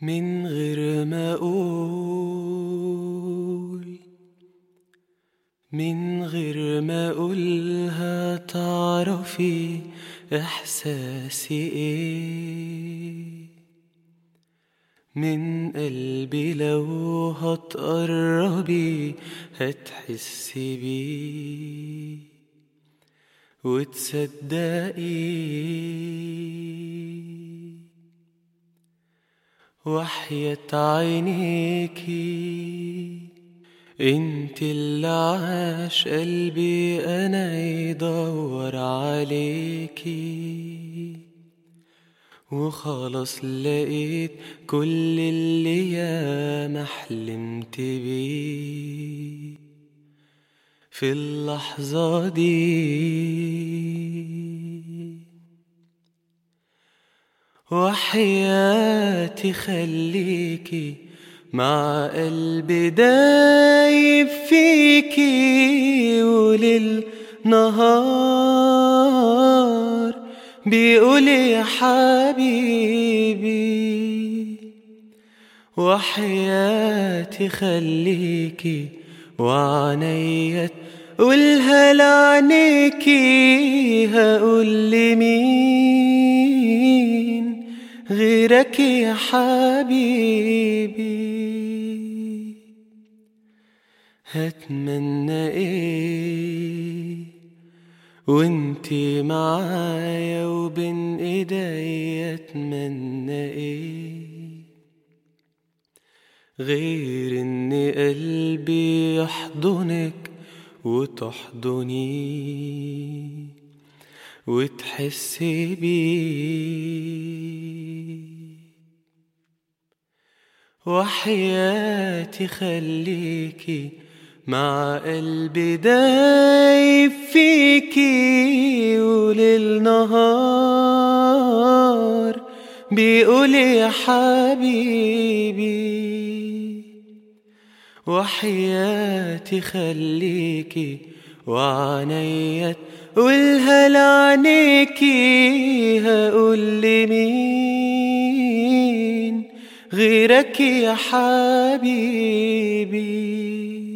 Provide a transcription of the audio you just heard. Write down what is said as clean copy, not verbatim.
من غير ما أقول، من غير ما أقولها تعرفي إحساسي إيه. من قلبي لو هتقربي هتحسي بيه وتصدقي. وحياة عينيكي انت اللي عاش قلبي انا يدور عليكي، وخلاص لقيت كل اللي ياما حلمت بيه في اللحظة دي. وحياتي خليكي مع قلبي دايب فيكي، وللنهار بيقول يا حبيبي. وحياتي خليكي وعنيا قولها لعنيكي، هقول لمين غيرك يا حبيبي. هتمنى ايه وانتي معايا وبين ايديا؟ اتمنى ايه غير ان قلبي يحضنك وتحضني وتحسي بيه. وحياتي خليكي مع قلبي دايب فيكي، وللنهار بيقول يا حبيبي. وحياتي خليكي وعنيا قولها لعنيكي، هقول لمين غيرك يا حبيبي.